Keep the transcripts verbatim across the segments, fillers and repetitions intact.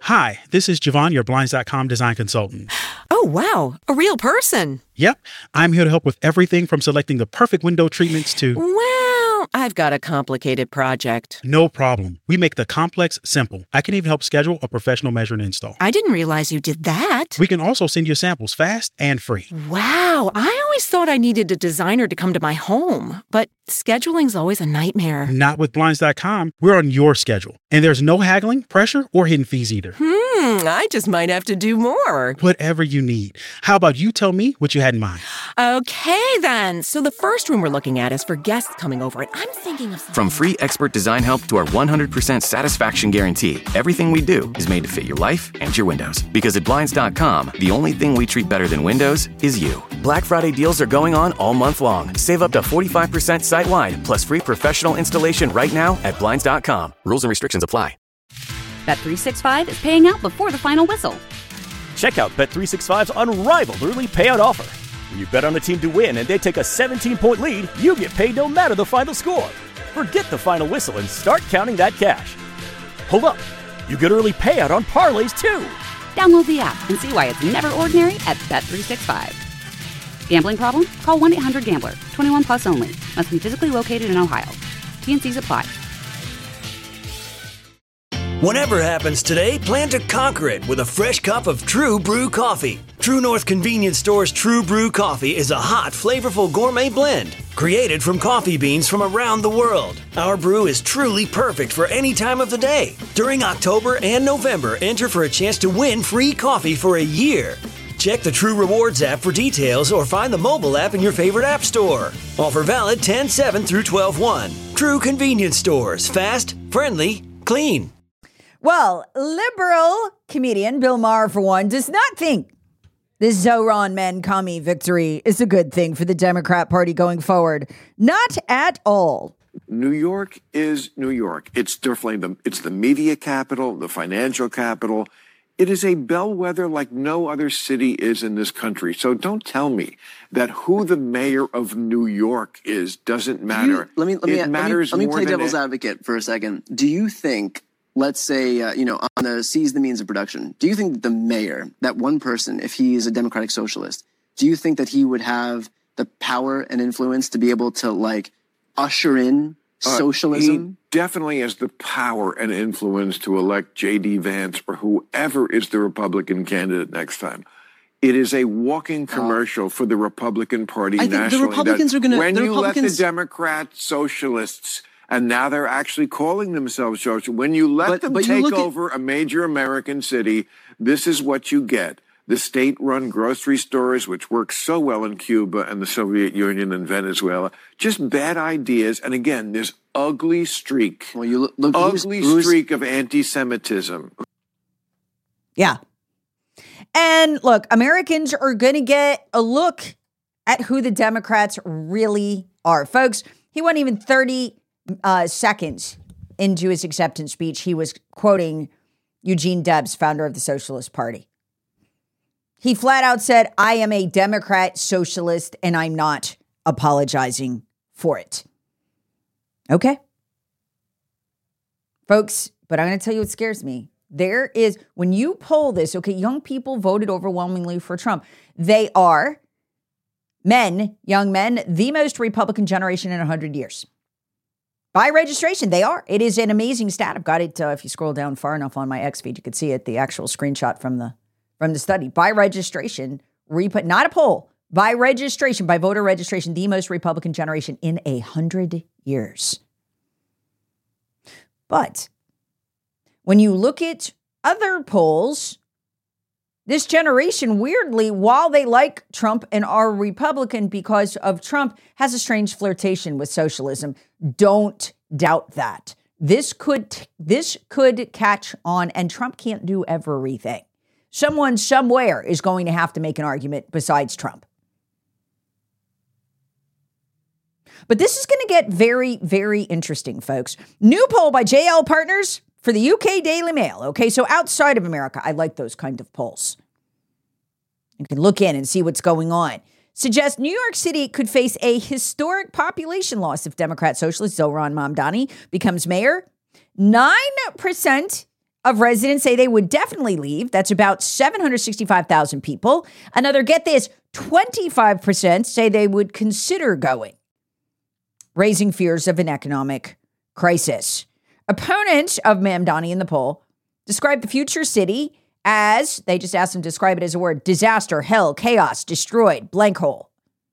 Hi, this is Javon, your Blinds dot com design consultant. Oh, wow. A real person. Yep. I'm here to help with everything from selecting the perfect window treatments to... Well, I've got a complicated project. No problem. We make the complex simple. I can even help schedule a professional measure and install. I didn't realize you did that. We can also send you samples fast and free. Wow. I always thought I needed a designer to come to my home, but scheduling's always a nightmare. Not with Blinds dot com. We're on your schedule. And there's no haggling, pressure, or hidden fees either. Hmm, I just might have to do more. Whatever you need. How about you tell me what you had in mind? Okay, then. So the first room we're looking at is for guests coming over, and I'm thinking of... From free expert design help to our one hundred percent satisfaction guarantee, everything we do is made to fit your life and your windows. Because at Blinds dot com, the only thing we treat better than windows is you. Black Friday deals are going on all month long. Save up to forty-five percent site-wide, plus free professional installation right now at Blinds dot com. Rules and restrictions apply. Bet three sixty-five is paying out before the final whistle. Check out Bet three sixty-five's unrivaled early payout offer. When you bet on a team to win and they take a seventeen-point lead, you get paid no matter the final score. Forget the final whistle and start counting that cash. Hold up. You get early payout on parlays, too. Download the app and see why it's never ordinary at Bet three sixty-five. Gambling problem? Call one eight hundred gambler. twenty-one plus only. Must be physically located in Ohio. T N Cs apply. Whatever happens today, plan to conquer it with a fresh cup of True Brew coffee. True North Convenience Store's True Brew coffee is a hot, flavorful gourmet blend created from coffee beans from around the world. Our brew is truly perfect for any time of the day. During October and November, enter for a chance to win free coffee for a year. Check the True Rewards app for details or find the mobile app in your favorite app store. Offer valid ten seven through twelve one. True Convenience Stores. Fast, friendly, clean. Well, liberal comedian Bill Maher, for one, does not think the Zohran Mamdani victory is a good thing for the Democrat Party going forward. Not at all. New York is New York. It's definitely the, it's the media capital, the financial capital. It is a bellwether like no other city is in this country. So don't tell me that who the mayor of New York is doesn't matter. You, let me let me it matters let me, let me more play than devil's it. advocate for a second. Do you think, let's say, uh, you know, on the seize the means of production, do you think that the mayor, that one person, if he is a democratic socialist, do you think that he would have the power and influence to be able to, like, usher in socialism? Uh, he definitely has the power and influence to elect J D Vance or whoever is the Republican candidate next time. It is a walking commercial uh, for the Republican Party I think nationally. The Republicans are going to. When the you Republicans... let the Democrat socialists, and now they're actually calling themselves socialists, when you let but, them but take at... over a major American city, this is what you get. The state-run grocery stores, which work so well in Cuba and the Soviet Union and Venezuela, just bad ideas. And again, this ugly streak, well, you look, look, ugly who's, who's... streak of anti-Semitism. Yeah. And look, Americans are going to get a look at who the Democrats really are. Folks, he wasn't even thirty uh, seconds into his acceptance speech. He was quoting Eugene Debs, founder of the Socialist Party. He flat out said, I am a Democrat socialist and I'm not apologizing for it. Okay. Folks, but I'm going to tell you what scares me. There is, when you poll this, okay, young people voted overwhelmingly for Trump. They are men, young men, the most Republican generation in one hundred years. By registration, they are. It is an amazing stat. I've got it. Uh, if you scroll down far enough on my X feed, you could see it, the actual screenshot from the From the study. By registration, rep- not a poll, by registration, by voter registration, the most Republican generation in a hundred years. But when you look at other polls, this generation, weirdly, while they like Trump and are Republican because of Trump, has a strange flirtation with socialism. Don't doubt that. This could, this could catch on, and Trump can't do everything. Someone somewhere is going to have to make an argument besides Trump. But this is going to get very, very interesting, folks. New poll by J L Partners for the U K Daily Mail. Okay, so outside of America, I like those kind of polls. You can look in and see what's going on. Suggests New York City could face a historic population loss if Democrat socialist Zohran Mamdani becomes mayor. nine percent of residents say they would definitely leave. That's about seven hundred sixty-five thousand people. Another, get this, twenty-five percent say they would consider going, raising fears of an economic crisis. Opponents of Mamdani in the poll describe the future city as, they just asked them to describe it as a word, disaster, hell, chaos, destroyed, blank hole.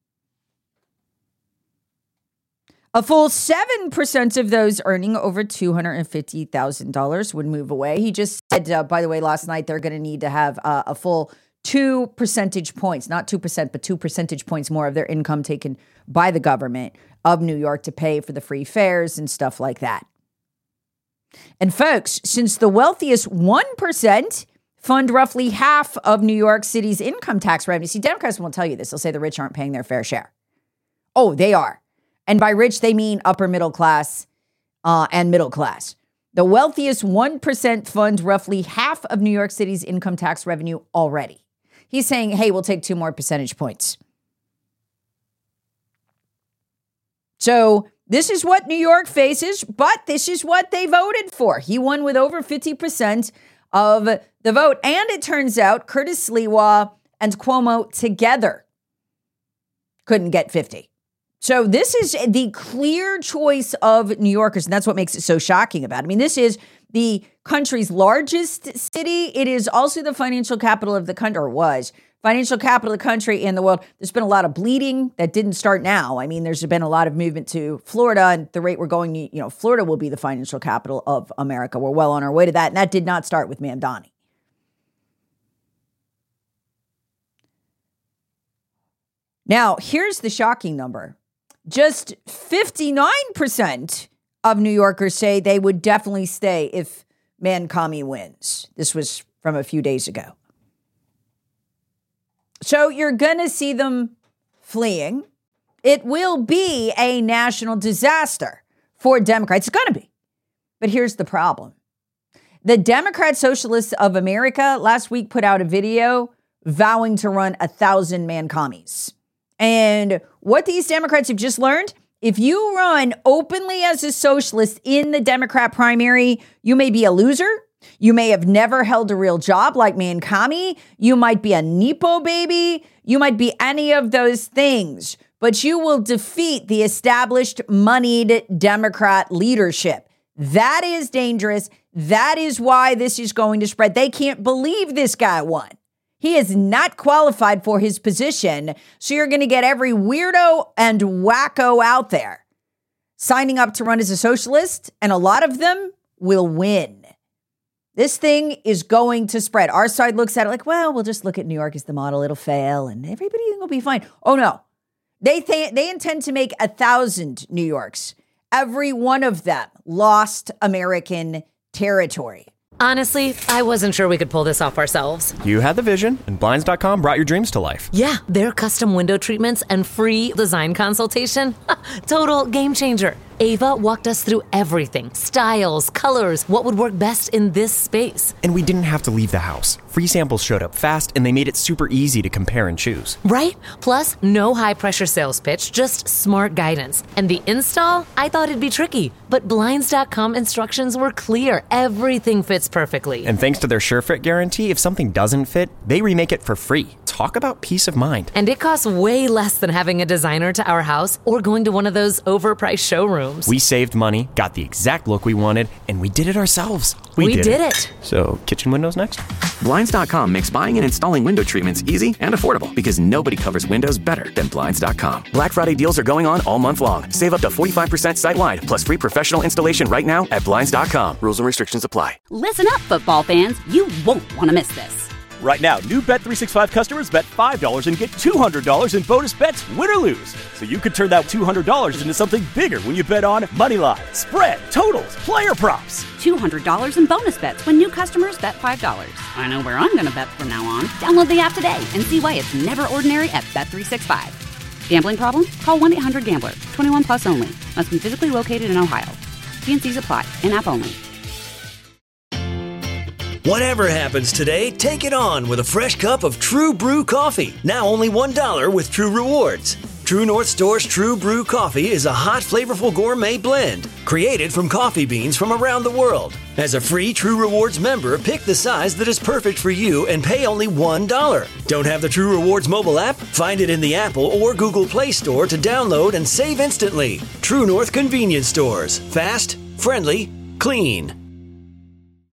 A full seven percent of those earning over two hundred fifty thousand dollars would move away. He just said, uh, by the way, last night they're going to need to have uh, a full two percentage points, not two percent, but two percentage points more of their income taken by the government of New York to pay for the free fares and stuff like that. And folks, since the wealthiest one percent fund roughly half of New York City's income tax revenue, see, Democrats won't tell you this. They'll say the rich aren't paying their fair share. Oh, they are. And by rich, they mean upper middle class uh, and middle class. The wealthiest one percent fund roughly half of New York City's income tax revenue already. He's saying, hey, we'll take two more percentage points. So this is what New York faces, but this is what they voted for. He won with over fifty percent of the vote. And it turns out Curtis Sliwa and Cuomo together couldn't get fifty. So this is the clear choice of New Yorkers, and that's what makes it so shocking about it. I mean, this is the country's largest city. It is also the financial capital of the country, or was financial capital of the country in the world. There's been a lot of bleeding that didn't start now. I mean, there's been a lot of movement to Florida, and the rate we're going, you know, Florida will be the financial capital of America. We're well on our way to that, and that did not start with Mamdani. Now, here's the shocking number. Just fifty-nine percent of New Yorkers say they would definitely stay if Mamdani wins. This was from a few days ago. So you're going to see them fleeing. It will be a national disaster for Democrats. It's going to be. But here's the problem. The Democrat Socialists of America last week put out a video vowing to run a thousand man commies. And what these Democrats have just learned, if you run openly as a socialist in the Democrat primary, you may be a loser. You may have never held a real job like Mamdani. You might be a Nepo baby. You might be any of those things. But you will defeat the established, moneyed Democrat leadership. That is dangerous. That is why this is going to spread. They can't believe this guy won. He is not qualified for his position. So you're going to get every weirdo and wacko out there signing up to run as a socialist, and a lot of them will win. This thing is going to spread. Our side looks at it like, well, we'll just look at New York as the model. It'll fail and everybody will be fine. Oh, no. They th- they intend to make a thousand New Yorks. Every one of them lost American territory. Honestly, I wasn't sure we could pull this off ourselves. You had the vision, and Blinds dot com brought your dreams to life. Yeah, their custom window treatments and free design consultation. Total game changer. Ava walked us through everything. Styles, colors, what would work best in this space. And we didn't have to leave the house. Free samples showed up fast, and they made it super easy to compare and choose. Right? Plus, no high-pressure sales pitch, just smart guidance. And the install? I thought it'd be tricky, but Blinds dot com instructions were clear. Everything fits perfectly. And thanks to their SureFit guarantee, if something doesn't fit, they remake it for free. Talk about peace of mind. And it costs way less than having a designer to our house or going to one of those overpriced showrooms. We saved money, got the exact look we wanted, and we did it ourselves. We, we did, did it. it. So, kitchen windows next? Blinds dot com makes buying and installing window treatments easy and affordable because nobody covers windows better than Blinds dot com. Black Friday deals are going on all month long. Save up to forty-five percent site-wide, plus free professional installation right now at Blinds dot com. Rules and restrictions apply. Listen up, football fans. You won't want to miss this. Right now, new Bet three sixty-five customers bet five dollars and get two hundred dollars in bonus bets, win or lose. So you could turn that two hundred dollars into something bigger when you bet on money line, spread, totals, player props. two hundred dollars in bonus bets when new customers bet five dollars. I know where I'm going to bet from now on. Download the app today and see why it's never ordinary at Bet three sixty-five. Gambling problem? Call one eight hundred gambler. twenty-one plus only. Must be physically located in Ohio. T and C's apply. In-app only. Whatever happens today, take it on with a fresh cup of True Brew coffee. Now only one dollar with True Rewards. True North Store's True Brew coffee is a hot, flavorful gourmet blend created from coffee beans from around the world. As a free True Rewards member, pick the size that is perfect for you and pay only one dollar. Don't have the True Rewards mobile app? Find it in the Apple or Google Play Store to download and save instantly. True North Convenience Stores. Fast, friendly, clean.